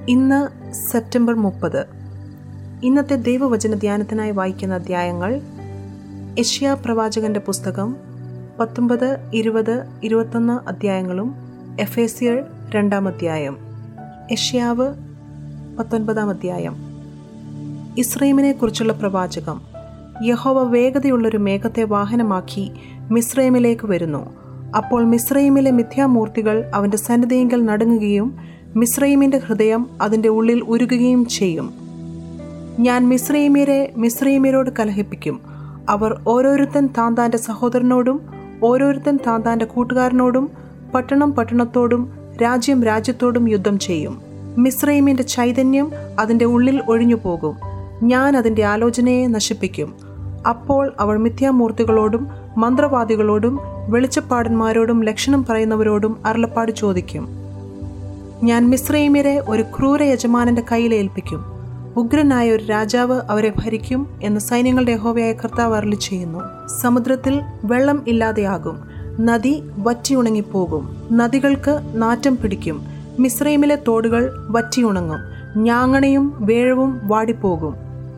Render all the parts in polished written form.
ഇന്ന് സെപ്റ്റംബർ 30. ഇന്നത്തെ ദൈവവചന ധ്യാനത്തിനായി വായിക്കുന്ന അധ്യായങ്ങൾ യെശയ്യാ പ്രവാചകന്റെ പുസ്തകം 19, 20, 21 അധ്യായങ്ങളും എഫേസ്യർ 2 അധ്യായം. യെശയ്യാവ് 19 അധ്യായം. ഇസ്രയേലിനെ കുറിച്ചുള്ള പ്രവാചകം. യഹോവ വേഗതയുള്ളൊരു മേഘത്തെ വാഹനമാക്കി മിസ്രയീമിലേക്ക് വരുന്നു. അപ്പോൾ മിസ്രയീമിലെ മിഥ്യാമൂർത്തികൾ അവന്റെ സന്നിധിയിങ്കൽ നടുങ്ങുകയും മിസ്രയീമിന്റെ ഹൃദയം അതിന്റെ ഉള്ളിൽ ഉരുകുകയും ചെയ്യും. ഞാൻ മിസ്രയീമ്യരോട് കലഹിപ്പിക്കും. അവർ ഓരോരുത്തൻ താന്താന്റെ സഹോദരനോടും ഓരോരുത്തൻ താന്താന്റെ കൂട്ടുകാരനോടും പട്ടണം പട്ടണത്തോടും രാജ്യം രാജ്യത്തോടും യുദ്ധം ചെയ്യും. മിസ്രയീമിന്റെ ചൈതന്യം അതിന്റെ ഉള്ളിൽ ഒഴിഞ്ഞു പോകും. ഞാൻ അതിന്റെ ആലോചനയെ നശിപ്പിക്കും. അപ്പോൾ അവൾ മിഥ്യാമൂർത്തികളോടും മന്ത്രവാദികളോടും വെളിച്ചപ്പാടന്മാരോടും ലക്ഷണം പറയുന്നവരോടും അരുളപ്പാട് ചോദിക്കും. ഞാൻ മിസ്രയീമ്യരെ ഒരു ക്രൂര യജമാനന്റെ കയ്യിൽ ഏൽപ്പിക്കും. ഉഗ്രനായ ഒരു രാജാവ് അവരെ ഭരിക്കും എന്ന് സൈന്യങ്ങളുടെ യഹോവയായ കർത്താവ് അരുളി ചെയ്യുന്നു. സമുദ്രത്തിൽ വെള്ളം ഇല്ലാതെയാകും. നദി വറ്റിയുണങ്ങിപ്പോകും. നദികൾക്ക് നാറ്റം പിടിക്കും. മിസ്രയീമിലെ തോടുകൾ വറ്റിയുണങ്ങും. ഞാങ്ങണയും വേഴവും വാടിപ്പോകും.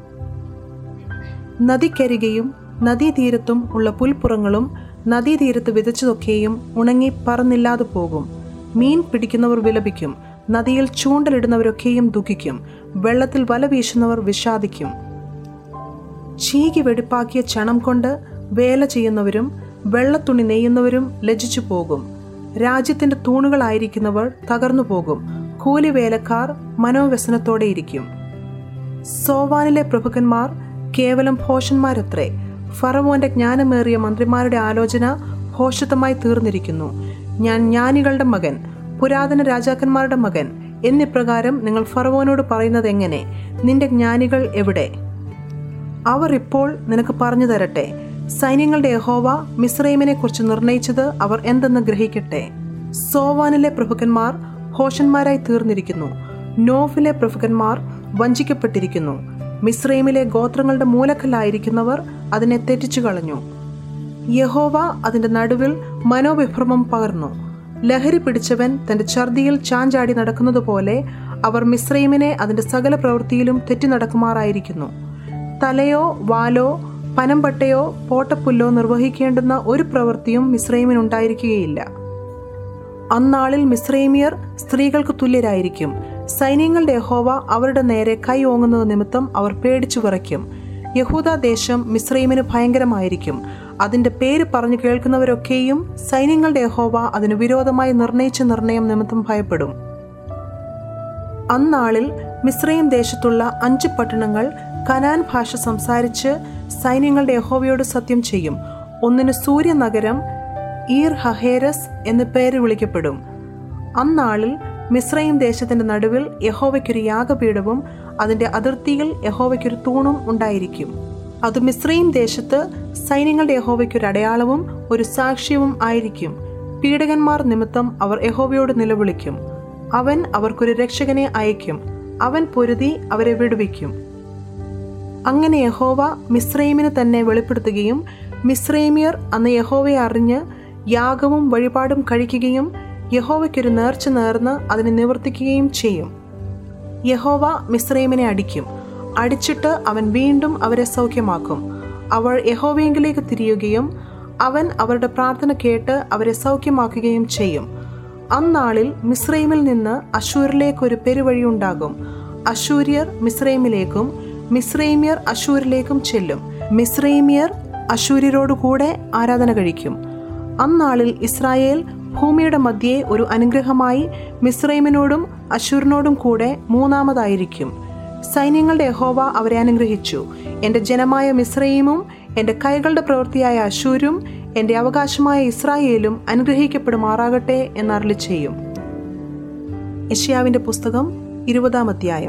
നദിക്കരികയും നദീതീരത്തും ഉള്ള പുൽപ്പുറങ്ങളും നദീതീരത്ത് വിതച്ചതൊക്കെയും ഉണങ്ങി പറന്നില്ലാതെ പോകും. മീൻ പിടിക്കുന്നവർ വിലപിക്കും. നദിയിൽ ചൂണ്ടലിടുന്നവരൊക്കെയും ദുഃഖിക്കും. വെള്ളത്തിൽ വല വീശുന്നവർ വിഷാദിക്കും. ചീകി വെടിപ്പാക്കിയ ചണം കൊണ്ട് വേല ചെയ്യുന്നവരും വെള്ളത്തുണി നെയ്യുന്നവരും ലജ്ജിച്ചു പോകും. രാജ്യത്തിന്റെ തൂണുകളായിരിക്കുന്നവർ തകർന്നു പോകും. കൂലിവേലക്കാർ മനോവ്യസനത്തോടെയിരിക്കും. സോവാനിലെ പ്രഭുക്കന്മാർ കേവലം ഭോഷന്മാരത്രേ. ഫറവോന്റെ ജ്ഞാനമേറിയ മന്ത്രിമാരുടെ ആലോചന ഭോഷത്വമായി തീർന്നിരിക്കുന്നു. ഞാൻ ജ്ഞാനികളുടെ മകൻ, പുരാതന രാജാക്കന്മാരുടെ മകൻ എന്നിപ്രകാരം നിങ്ങൾ ഫറവോനോട് പറയുന്നത് എങ്ങനെ? നിന്റെ ജ്ഞാനികൾ എവിടെ? അവർ ഇപ്പോൾ നിനക്ക് പറഞ്ഞു തരട്ടെ. സൈന്യങ്ങളുടെ യഹോവ മിസ്രയീമിനെ കുറിച്ച് നിർണയിച്ചത് അവർ എന്തെന്ന് ഗ്രഹിക്കട്ടെ. സോവാനിലെ പ്രഭുക്കന്മാർ ഭോഷന്മാരായി തീർന്നിരിക്കുന്നു. നോഫിലെ പ്രഭുക്കന്മാർ വഞ്ചിക്കപ്പെട്ടിരിക്കുന്നു. മിസ്രയീമിലെ ഗോത്രങ്ങളുടെ മൂലക്കല്ലായിരിക്കുന്നവർ അതിനെ തെറ്റിച്ചു കളഞ്ഞു. യഹോവ അതിന്റെ നടുവിൽ മനോവിഭ്രമം പകർന്നു. ലഹരി പിടിച്ചവൻ തന്റെ ഛർദിയിൽ ചാഞ്ചാടി നടക്കുന്നത് പോലെ അവർ മിസ്രയീമിനെ അതിന്റെ സകല പ്രവൃത്തിയിലും തെറ്റി നടക്കുമാറായിരിക്കുന്നു. തലയോ വാലോ പനമ്പട്ടയോ പോട്ടപ്പുല്ലോ നിർവഹിക്കേണ്ടുന്ന ഒരു പ്രവൃത്തിയും മിസ്രയീമിനുണ്ടായിരിക്കുകയില്ല. അന്നാളിൽ മിസ്രയീമ്യർ സ്ത്രീകൾക്ക് തുല്യരായിരിക്കും. സൈന്യങ്ങളുടെ യഹോവ അവരുടെ നേരെ കൈ ഓങ്ങുന്നത് നിമിത്തം അവർ പേടിച്ചു വിറയ്ക്കും. യഹൂദ ദേശം മിസ്രയീമിന് ഭയങ്കരമായിരിക്കും. അതിന്റെ പേര് പറഞ്ഞു കേൾക്കുന്നവരൊക്കെയും സൈന്യങ്ങളുടെ യഹോവ അതിന് വിരോധമായി നിർണയിച്ച നിർണയം നിമിത്തം ഭയപ്പെടും. അന്നാളിൽ മിസ്രയീം ദേശത്തുള്ള 5 പട്ടണങ്ങൾ കനാൻ ഭാഷ സംസാരിച്ച് സൈന്യങ്ങളുടെ യഹോവയോട് സത്യം ചെയ്യും. ഒന്നിന് സൂര്യനഗരം ഈർ ഹഹേരസ് എന്ന് പേര് വിളിക്കപ്പെടും. അന്നാളിൽ മിസ്രയീം ദേശത്തിന്റെ നടുവിൽ യഹോവയ്ക്കൊരു യാഗപീഠവും അതിന്റെ അതിർത്തിയിൽ യഹോവയ്ക്കൊരു തൂണും ഉണ്ടായിരിക്കും. അത് മിസ്രയീം ദേശത്ത് സൈന്യങ്ങളുടെ യഹോവയ്ക്കൊരു അടയാളവും ഒരു സാക്ഷ്യവും ആയിരിക്കും. പീഡകന്മാർ നിമിത്തം അവർ യഹോവയോട് നിലവിളിക്കും. അവൻ അവർക്കൊരു രക്ഷകനെ അയക്കും. അവൻ പൊരുതി അവരെ വിടുവിക്കും. അങ്ങനെ യഹോവ മിസ്രയീമിന് തന്നെ വെളിപ്പെടുത്തുകയും മിസ്രയീമ്യർ അന്ന് യഹോവയെ അറിഞ്ഞ് യാഗവും വഴിപാടും കഴിക്കുകയും യഹോവയ്ക്കൊരു നേർച്ച നേർന്ന് അതിനെ നിവർത്തിക്കുകയും ചെയ്യും. യഹോവ മിസ്രയീമിനെ അടിക്കും. അടിച്ചിട്ട് അവൻ വീണ്ടും അവരെ സൗഖ്യമാക്കും. അവർ യഹോവയെങ്കിലേക്ക് തിരിയുകയും അവൻ അവരുടെ പ്രാർത്ഥന കേട്ട് അവരെ സൗഖ്യമാക്കുകയും ചെയ്യും. അന്നാളിൽ മിസ്രയീമിൽ നിന്ന് അശ്ശൂരിലേക്ക് ഒരു പെരുവഴിയുണ്ടാകും. അശ്ശൂര്യർ മിസ്രയീമിലേക്കും മിസ്രയീമ്യർ അശ്ശൂരിലേക്കും ചെല്ലും. മിസ്രയീമ്യർ അശ്ശൂര്യരോടുകൂടെ ആരാധന കഴിക്കും. അന്നാളിൽ ഇസ്രായേൽ ഭൂമിയുടെ മധ്യേ ഒരു അനുഗ്രഹമായി മിസ്രയീമിനോടും അശ്ശൂരിനോടും കൂടെ മൂന്നാമതായിരിക്കും. സൈന്യങ്ങളുടെ യഹോവ അവരെ അനുഗ്രഹിച്ചു. എന്റെ ജനമായ മിസ്രയീമും എന്റെ കൈകളുടെ പ്രവൃത്തിയായ അശ്ശൂരും എന്റെ അവകാശമായ ഇസ്രായേലും അനുഗ്രഹിക്കപ്പെടുമാറാകട്ടെ എന്നരുളി ചെയ്യും. യെശയ്യാവിന്റെ പുസ്തകം 20 അധ്യായം.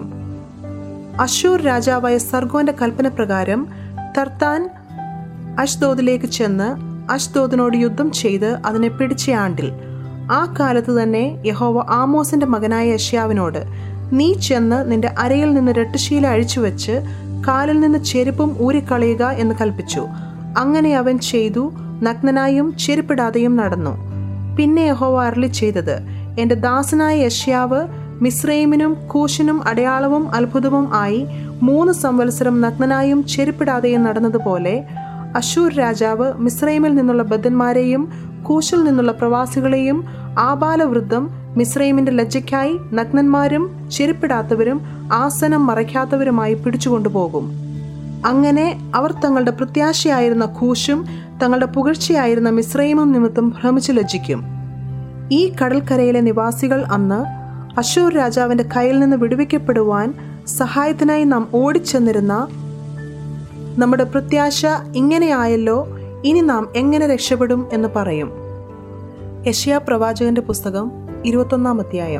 അശ്ശൂർ രാജാവായ സർഗോന്റെ കൽപ്പന പ്രകാരം തർത്താൻ അശ്ദോദിലേക്ക് ചെന്ന് അശ്ദോദിനോട് യുദ്ധം ചെയ്ത് അതിനെ പിടിച്ച ആണ്ടിൽ ആ കാലത്ത് തന്നെ യഹോവ ആമോസിന്റെ മകനായ യെശയ്യാവിനോട്, നീ ചെന്ന് നിന്റെ അരയിൽ നിന്ന് രട്ടുശീല അഴിച്ചുവെച്ച് കാലിൽ നിന്ന് ചെരുപ്പും ഊരിക്കളയുക എന്ന് കൽപ്പിച്ചു. അങ്ങനെ അവൻ ചെയ്തു. നഗ്നനായും ചെരുപ്പിടാതെയും നടന്നു. പിന്നെ യഹോവ അരുളി ചെയ്തത്, എന്റെ ദാസനായ യെശയ്യാവ് മിസ്രയീമിനും കൂശിനും അടയാളവും അത്ഭുതവും ആയി 3 സംവത്സരം നഗ്നനായും ചെരുപ്പിടാതെയും നടന്നതുപോലെ അശ്ശൂർ രാജാവ് മിസ്രയീമിൽ നിന്നുള്ള ബദ്ധന്മാരെയും കൂശിൽ നിന്നുള്ള പ്രവാസികളെയും ആബാലവൃദ്ധം മിസ്രയീമിന്റെ ലജ്ജയ്ക്കായി നഗ്നന്മാരും ചെരുപ്പിടാത്തവരും ആസനം മറയ്ക്കാത്തവരുമായി പിടിച്ചുകൊണ്ടുപോകും. അങ്ങനെ അവർ തങ്ങളുടെ പ്രത്യാശയായിരുന്ന കൂശും തങ്ങളുടെ പുകഴ്ചയായിരുന്ന മിസ്രയീമും നിമിത്തം ഭ്രമിച്ചു ലജ്ജിക്കും. ഈ കടൽക്കരയിലെ നിവാസികൾ അന്ന് അശ്ശൂർ രാജാവിന്റെ കയ്യിൽ നിന്ന് വിടുവിക്കപ്പെടുവാൻ സഹായത്തിനായി നാം ഓടിച്ചെന്നിരുന്ന നമ്മുടെ പ്രത്യാശ ഇങ്ങനെയായല്ലോ, ഇനി നാം എങ്ങനെ രക്ഷപ്പെടും എന്ന് പറയും. യെശയ്യാ പ്രവാചകന്റെ പുസ്തകം 21-ാം അധ്യായം.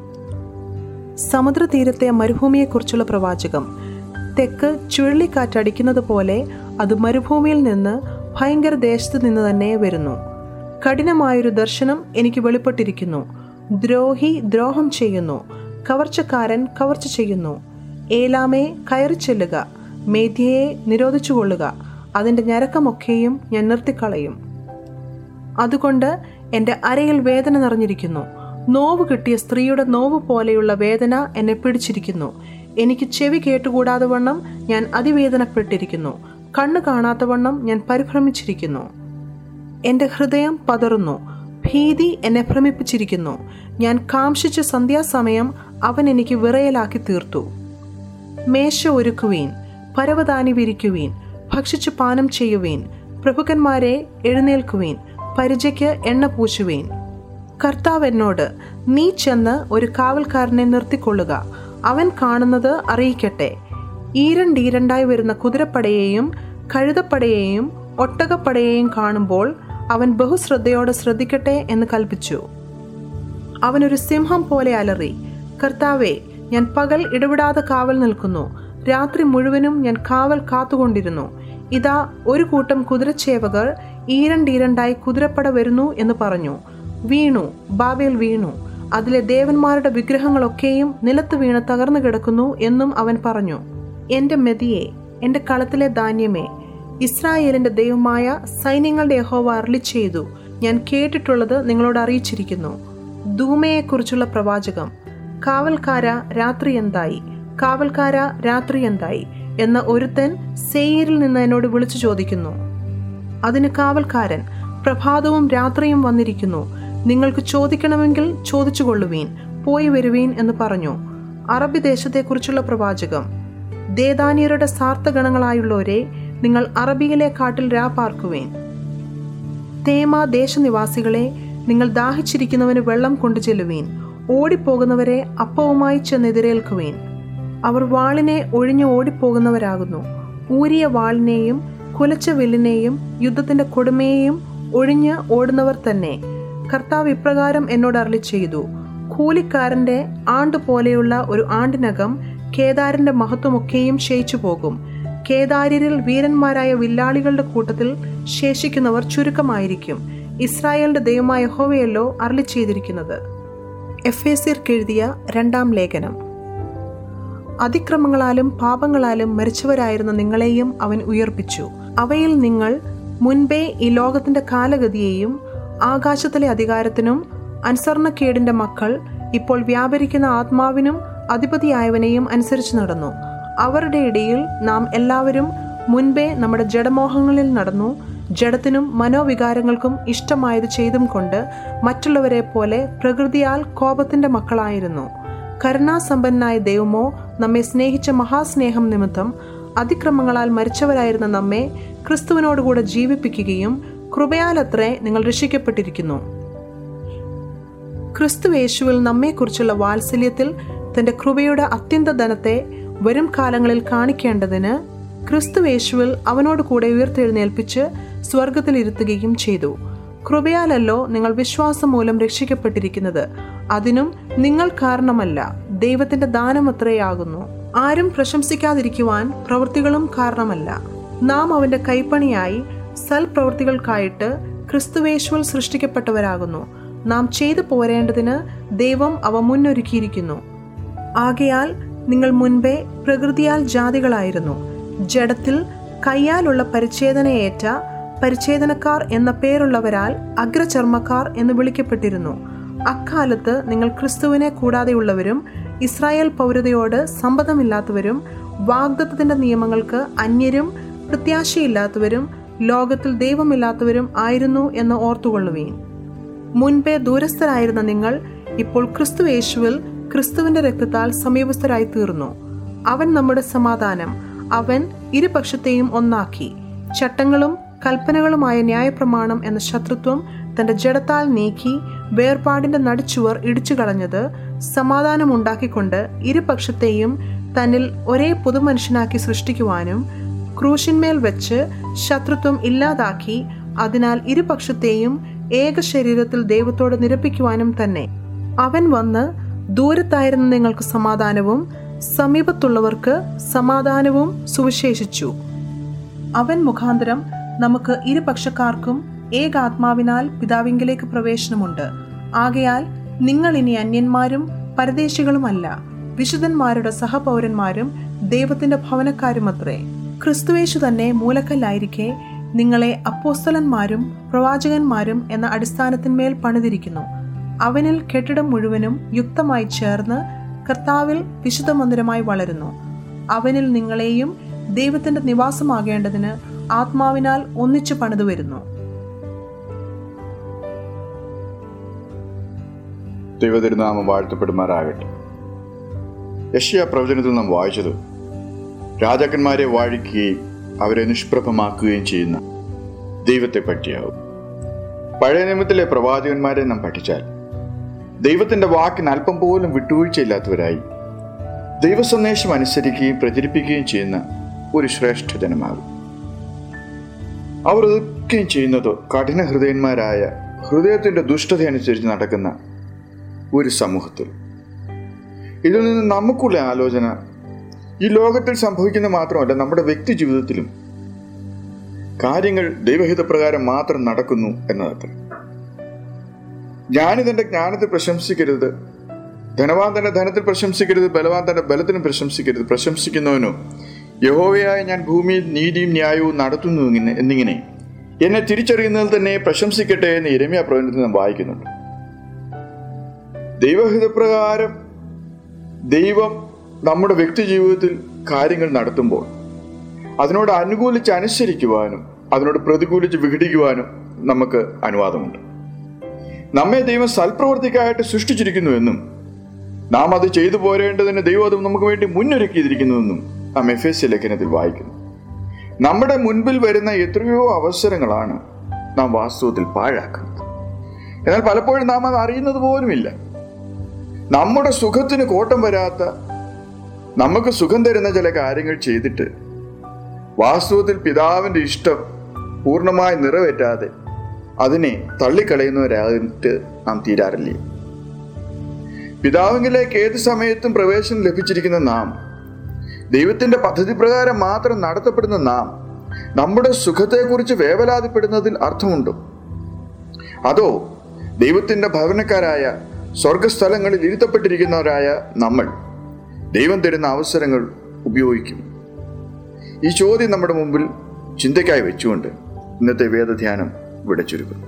സമുദ്രതീരത്തെ മരുഭൂമിയെക്കുറിച്ചുള്ള പ്രവാചകം. തെക്ക് ചുഴലിക്കാറ്റടിക്കുന്നത് പോലെ അത് മരുഭൂമിയിൽ നിന്ന് ഭയങ്കര ദേശത്ത് നിന്ന് തന്നെ വരുന്നു. കഠിനമായൊരു ദർശനം എനിക്ക് വെളിപ്പെട്ടിരിക്കുന്നു. ദ്രോഹി ദ്രോഹം ചെയ്യുന്നു, കവർച്ചക്കാരൻ കവർച്ച ചെയ്യുന്നു. ഏലാമേ കയറി ചെല്ലുക, മേദ്യയെ നിരോധിച്ചുകൊള്ളുക, അതിൻ്റെ ഞരക്കമൊക്കെയും ഞാൻ നിർത്തിക്കളയും. അതുകൊണ്ട് എൻ്റെ അരയിൽ വേദന നിറഞ്ഞിരിക്കുന്നു. നോവ് കിട്ടിയ സ്ത്രീയുടെ നോവ് പോലെയുള്ള വേദന എന്നെ പിടിച്ചിരിക്കുന്നു. എനിക്ക് ചെവി കേട്ടുകൂടാതെ വണ്ണം ഞാൻ അതിവേദനപ്പെട്ടിരിക്കുന്നു. കണ്ണ് കാണാത്ത വണ്ണം ഞാൻ പരിഭ്രമിച്ചിരിക്കുന്നു. എൻ്റെ ഹൃദയം പതറുന്നു, ഭീതി എന്നെ ഭ്രമിപ്പിച്ചിരിക്കുന്നു. ഞാൻ കാംക്ഷിച്ച സന്ധ്യാസമയം അവൻ എനിക്ക് വിറയലാക്കി തീർത്തു. മേശ ഒരുക്കുവീൻ, പരവതാനി വിരിക്കുവീൻ, ഭക്ഷിച്ചു പാനം ചെയ്യുവീൻ. പ്രഭുക്കന്മാരെ എഴുന്നേൽക്കുവീൻ, പരിചയ്ക്ക് എണ്ണ പൂശുവീൻ. കർത്താവ് എന്നോട്, നീ ചെന്ന് ഒരു കാവൽക്കാരനെ നിർത്തിക്കൊള്ളുക, അവൻ കാണുന്നത് അറിയിക്കട്ടെ. ഈരണ്ടീരണ്ടായി വരുന്ന കുതിരപ്പടയെയും കഴുതപ്പടയെയും ഒട്ടകപ്പടയെയും കാണുമ്പോൾ അവൻ ബഹുശ്രദ്ധയോടെ ശ്രദ്ധിക്കട്ടെ എന്ന് കൽപ്പിച്ചു. അവനൊരു സിംഹം പോലെ അലറി, കർത്താവേ, ഞാൻ പകൽ ഇടവിടാതെ കാവൽ നിൽക്കുന്നു, രാത്രി മുഴുവനും ഞാൻ കാവൽ കാത്തുകൊണ്ടിരുന്നു. ഇതാ ഒരു കൂട്ടം കുതിരച്ചേവകർ ഈരണ്ടീരണ്ടായി കുതിരപ്പട വരുന്നു എന്ന് പറഞ്ഞു. വീണു, ബാബേൽ വീണു, അതിലെ ദേവന്മാരുടെ വിഗ്രഹങ്ങളൊക്കെയും നിലത്ത് വീണ് തകർന്നു കിടക്കുന്നു എന്നും അവൻ പറഞ്ഞു. എൻ്റെ മെതിയെ, എൻ്റെ കളത്തിലെ ധാന്യമേ, ഇസ്രായേലിന്റെ ദൈവമായ സൈന്യങ്ങളുടെ യഹോവ അരുളി ചെയ്തു, ഞാൻ കേട്ടിട്ടുള്ളത് നിങ്ങളോട് അറിയിച്ചിരിക്കുന്നു. ദൂമയെക്കുറിച്ചുള്ള പ്രവാചകം. കാവൽക്കാര രാത്രി എന്തായി, കാവൽക്കാര രാത്രി എന്തായി എന്ന ഒരുത്തൻ സെയീരിൽ നിന്ന് എന്നോട് വിളിച്ചു ചോദിക്കുന്നു. അതിന് കാവൽക്കാരൻ, പ്രഭാതവും രാത്രിയും വന്നിരിക്കുന്നു, നിങ്ങൾക്ക് ചോദിക്കണമെങ്കിൽ ചോദിച്ചുകൊള്ളുവീൻ, പോയി വരുവീൻ എന്ന് പറഞ്ഞു. അറബി ദേശത്തെക്കുറിച്ചുള്ള പ്രവാചകം. ദേദാനിയരുടെ സാർത്ഥഗണങ്ങളായുള്ളവരെ, നിങ്ങൾ അറബിയിലെ കാട്ടിൽ രാപാർക്കുവേൻ. തേമാ ദേശനിവാസികളെ, നിങ്ങൾ ദാഹിച്ചിരിക്കുന്നവന് വെള്ളം കൊണ്ടു ചെല്ലുവീൻ. ഓടിപ്പോകുന്നവരെ അപ്പവുമായി ചെന്നെതിരേൽക്കുവേൻ. അവർ വാളിനെ ഒഴിഞ്ഞു ഓടിപ്പോകുന്നവരാകുന്നു. ഊരിയ വാളിനെയും കുലച്ച വില്ലിനെയും യുദ്ധത്തിന്റെ കൊടുമയെയും ഒഴിഞ്ഞ് ഓടുന്നവർ തന്നെ. കർത്താവ് ഇപ്രകാരം എന്നോട് അരുളി ചെയ്തു, കൂലിക്കാരന്റെ ആണ്ട് പോലെയുള്ള ഒരു ആണ്ടിനകം കേദാരിന്റെ മഹത്വമൊക്കെയും ക്ഷയിച്ചു പോകും. കേദാര്യരിൽ വീരന്മാരായ വില്ലാളികളുടെ കൂട്ടത്തിൽ ശേഷിക്കുന്നവർ ചുരുക്കമായിരിക്കും. ഇസ്രായേലിന്റെ ദൈവമായ യഹോവയല്ലോ അരുളി ചെയ്തിരിക്കുന്നത്. എഫേസ്യർക്ക് എഴുതിയ 2-ാം ലേഖനം. അതിക്രമങ്ങളാലും പാപങ്ങളാലും മരിച്ചവരായിരുന്ന നിങ്ങളെയും അവൻ ഉയർപ്പിച്ചു. അവയിൽ നിങ്ങൾ മുൻപേ ഈ ലോകത്തിന്റെ കാലഗതിയെയും ആകാശത്തിലെ അധികാരത്തിനും അനുസരണക്കേടിന്റെ മക്കൾ ഇപ്പോൾ വ്യാപരിക്കുന്ന ആത്മാവിനും അധിപതിയായവനെയും അനുസരിച്ച് നടന്നു. അവരുടെ ഇടയിൽ നാം എല്ലാവരും മുൻപേ നമ്മുടെ ജഡമോഹങ്ങളിൽ നടന്നു, ജഡത്തിനും മനോവികാരങ്ങൾക്കും ഇഷ്ടമായത് ചെയ്തും കൊണ്ട് മറ്റുള്ളവരെ പോലെ പ്രകൃതിയാൽ കോപത്തിന്റെ മക്കളായിരുന്നു. കരുണാസമ്പന്നനായ ദൈവമോ നമ്മെ സ്നേഹിച്ച മഹാസ്നേഹം നിമിത്തം അതിക്രമങ്ങളാൽ മരിച്ചവരായിരുന്ന നമ്മെ ക്രിസ്തുവിനോടുകൂടെ ജീവിപ്പിക്കുകയും കൃപയാലത്രേ നിങ്ങൾ രക്ഷിക്കപ്പെട്ടിരിക്കുന്നു. ക്രിസ്തു യേശുവിൽ നമ്മെക്കുറിച്ചുള്ള വാത്സല്യത്തിൽ തന്റെ കൃപയുടെ അത്യന്ത ധനത്തെ വരും കാലങ്ങളിൽ കാണിക്കേണ്ടതിന് ക്രിസ്തു യേശുവിൽ അവനോട് കൂടെ ഉയർത്തെഴുന്നേൽപ്പിച്ച് സ്വർഗത്തിൽ ഇരുത്തുകയും ചെയ്തു. കൃപയാലല്ലോ നിങ്ങൾ വിശ്വാസം മൂലം രക്ഷിക്കപ്പെട്ടിരിക്കുന്നത്. അതിനും നിങ്ങൾ കാരണമല്ല, ദൈവത്തിന്റെ ദാനമത്രയാകുന്നു. ആരും പ്രശംസിക്കാതിരിക്കുവാൻ പ്രവൃത്തികളും കാരണമല്ല. നാം അവന്റെ കൈപ്പണിയായി സൽപ്രവൃത്തികൾക്കായിട്ട് ക്രിസ്തുവേശുവിൽ സൃഷ്ടിക്കപ്പെട്ടവരാകുന്നു. നാം ചെയ്തു പോരേണ്ടതിന് ദൈവം അവ മുന്നൊരുക്കിയിരിക്കുന്നു. ആകയാൽ നിങ്ങൾ മുൻപേ പ്രകൃതിയാൽ ജാതികളായിരുന്നു. ജഡത്തിൽ കയ്യാലുള്ള പരിച്ഛേദനയേറ്റ പരിച്ഛേദനക്കാർ എന്ന പേരുള്ളവരാൽ അഗ്രചർമ്മക്കാർ എന്ന് വിളിക്കപ്പെട്ടിരുന്നു. അക്കാലത്ത് നിങ്ങൾ ക്രിസ്തുവിനെ കൂടാതെയുള്ളവരും ഇസ്രായേൽ പൗരതയോട് സമ്പതമില്ലാത്തവരും വാഗ്ദത്തത്തിന്റെ നിയമങ്ങൾക്ക് അന്യരും പ്രത്യാശയില്ലാത്തവരും ലോകത്തിൽ ദൈവമില്ലാത്തവരും ആയിരുന്നു എന്ന് ഓർത്തുകൊള്ളുവീൻ. മുൻപേ ദൂരസ്ഥരായിരുന്ന നിങ്ങൾ ഇപ്പോൾ ക്രിസ്തു യേശുവിൽ ക്രിസ്തുവിന്റെ രക്തത്താൽ സമീപസ്ഥരായി തീർന്നു. അവൻ നമ്മുടെ സമാധാനം. അവൻ ഇരുപക്ഷത്തെയും ഒന്നാക്കി ചട്ടങ്ങളും കൽപ്പനകളുമായ ന്യായപ്രമാണം എന്ന ശത്രുത്വം തന്റെ ജഡത്താൽ നീക്കി വേർപാടിന്റെ നടുച്ചുവർ ഇടിച്ചു കളഞ്ഞത് സമാധാനമുണ്ടാക്കിക്കൊണ്ട് ഇരുപക്ഷത്തെയും തന്നിൽ ഒരേ പുതുമനുഷ്യനാക്കി സൃഷ്ടിക്കുവാനും ക്രൂശിന്മേൽ വെച്ച് ശത്രുത്വം ഇല്ലാതാക്കി അതിനാൽ ഇരുപക്ഷത്തെയും ഏക ശരീരത്തിൽ ദൈവത്തോട് നിരപ്പിക്കുവാനും തന്നെ. അവൻ വന്ന് ദൂരത്തായിരുന്ന നിങ്ങൾക്ക് സമാധാനവും സമീപത്തുള്ളവർക്ക് സമാധാനവും സുവിശേഷിച്ചു. അവൻ മുഖാന്തരം നമുക്ക് ഇരുപക്ഷക്കാർക്കും ഏകാത്മാവിനാൽ പിതാവിങ്കലേക്ക് പ്രവേശനമുണ്ട്. ആകയാൽ നിങ്ങൾ ഇനി അന്യന്മാരും പരദേശികളുമല്ല, വിശുദ്ധന്മാരുടെ സഹപൗരന്മാരും ദൈവത്തിന്റെ ഭവനക്കാരുമത്രേ. ക്രിസ്തുയേശു തന്നെ മൂലക്കല്ലായിരിക്കെ നിങ്ങളെ അപ്പോസ്തലന്മാരും പ്രവാചകന്മാരും എന്ന അടിസ്ഥാനത്തിന്മേൽ പണിതിരിക്കുന്നു. അവനിൽ കെട്ടിടം മുഴുവനും യുക്തമായി ചേർന്ന് കർത്താവിൽ വിശുദ്ധ മന്ദിരമായി വളരുന്നു. അവനിൽ നിങ്ങളെയും ദൈവത്തിന്റെ നിവാസമാകേണ്ടതിന് ആത്മാവിനാൽ ഒന്നിച്ചു പണിതു വരുന്നു. ദൈവതിരുനാമം വാഴ്ത്തപ്പെടുമാറാകട്ടെ. യെശയ്യാ പ്രവചനത്തിൽ നാം വായിച്ചത് രാജാക്കന്മാരെ വാഴിക്കുകയും അവരെ നിഷ്പ്രഭമാക്കുകയും ചെയ്യുന്ന ദൈവത്തെ പറ്റിയാവും. പഴയ നിയമത്തിലെ പ്രവാചകന്മാരെ നാം പഠിച്ചാൽ ദൈവത്തിന്റെ വാക്കിന് അല്പം പോലും വിട്ടുവീഴ്ചയില്ലാത്തവരായി ദൈവസന്ദേശം അനുസരിക്കുകയും പ്രചരിപ്പിക്കുകയും ചെയ്യുന്ന ഒരു ശ്രേഷ്ഠ ജനമാകും. അവർ ഒതുക്കുകയും ചെയ്യുന്നത് കഠിന ഹൃദയന്മാരായ ഹൃദയത്തിന്റെ ദുഷ്ടതയനുസരിച്ച് നടക്കുന്ന ഒരു സമൂഹത്തിൽ. ഇതിൽ നിന്ന് നമുക്കുള്ള ആലോചന ഈ ലോകത്തിൽ സംഭവിക്കുന്ന മാത്രമല്ല, നമ്മുടെ വ്യക്തി ജീവിതത്തിലും കാര്യങ്ങൾ ദൈവഹിതപ്രകാരം മാത്രം നടക്കുന്നു എന്നതത്ര. ജ്ഞാനി തന്റെ ജ്ഞാനത്തിൽ പ്രശംസിക്കരുത്, ധനവാൻ തന്റെ ധനത്തിൽ പ്രശംസിക്കരുത്, ബലവാൻ തന്റെ ബലത്തിനും പ്രശംസിക്കരുത്. പ്രശംസിക്കുന്നവനോ യഹോവയായ ഞാൻ ഭൂമിയിൽ നീതിയും ന്യായവും നടത്തുന്നു എന്നിങ്ങനെ എന്നെ തിരിച്ചറിയുന്നതിൽ തന്നെ പ്രശംസിക്കട്ടെ എന്ന് യിരെമ്യാ പ്രവചനത്തിൽ നാം വായിക്കുന്നുണ്ട്. ദൈവഹിതപ്രകാരം ദൈവം നമ്മുടെ വ്യക്തി ജീവിതത്തിൽ കാര്യങ്ങൾ നടത്തുമ്പോൾ അതിനോട് അനുകൂലിച്ച് അനുസരിക്കുവാനും അതിനോട് പ്രതികൂലിച്ച് വിഘടിക്കുവാനും നമുക്ക് അനുവാദമുണ്ട്. നമ്മെ ദൈവം സൽപ്രവർത്തിക്കായിട്ട് സൃഷ്ടിച്ചിരിക്കുന്നുവെന്നും നാം അത് ചെയ്തു പോരേണ്ടതിന് ദൈവം അത് നമുക്ക് വേണ്ടി മുന്നൊരുക്കിയിരിക്കുന്നുവെന്നും നാം എഫേസ്യ ലേഖനത്തിൽ വായിക്കുന്നു. നമ്മുടെ മുൻപിൽ വരുന്ന എത്രയോ അവസരങ്ങളാണ് നാം വാസ്തവത്തിൽ പാഴാക്കുന്നത്. എന്നാൽ പലപ്പോഴും നാം അത് അറിയുന്നത് പോലുമില്ല. നമ്മുടെ സുഖത്തിന് കോട്ടം വരാത്ത, നമുക്ക് സുഖം തരുന്ന ചില കാര്യങ്ങൾ ചെയ്തിട്ട് വാസ്തവത്തിൽ പിതാവിന്റെ ഇഷ്ടം പൂർണ്ണമായി നിറവേറ്റാതെ അതിനെ തള്ളിക്കളയുന്നവരായിട്ട് നാം തീരാറില്ലേ? പിതാവിലേക്ക് ഏത് സമയത്തും പ്രവേശനം ലഭിച്ചിരിക്കുന്ന നാം, ദൈവത്തിന്റെ പദ്ധതി പ്രകാരം മാത്രം നടത്തപ്പെടുന്ന നാം, നമ്മുടെ സുഖത്തെക്കുറിച്ച് വേവലാതിപ്പെടുന്നതിൽ അർത്ഥമുണ്ടോ? അതോ ദൈവത്തിന്റെ ഭവനക്കാരായ സ്വർഗസ്ഥലങ്ങളിൽ ഇരുത്തപ്പെട്ടിരിക്കുന്നവരായ നമ്മൾ ദൈവം തരുന്ന അവസരങ്ങൾ ഉപയോഗിക്കും? ഈ ചോദ്യം നമ്മുടെ മുമ്പിൽ ചിന്തയ്ക്കായി വെച്ചുകൊണ്ട് ഇന്നത്തെ വേദധ്യാനം ഇവിടെ ചുരുക്കുന്നു.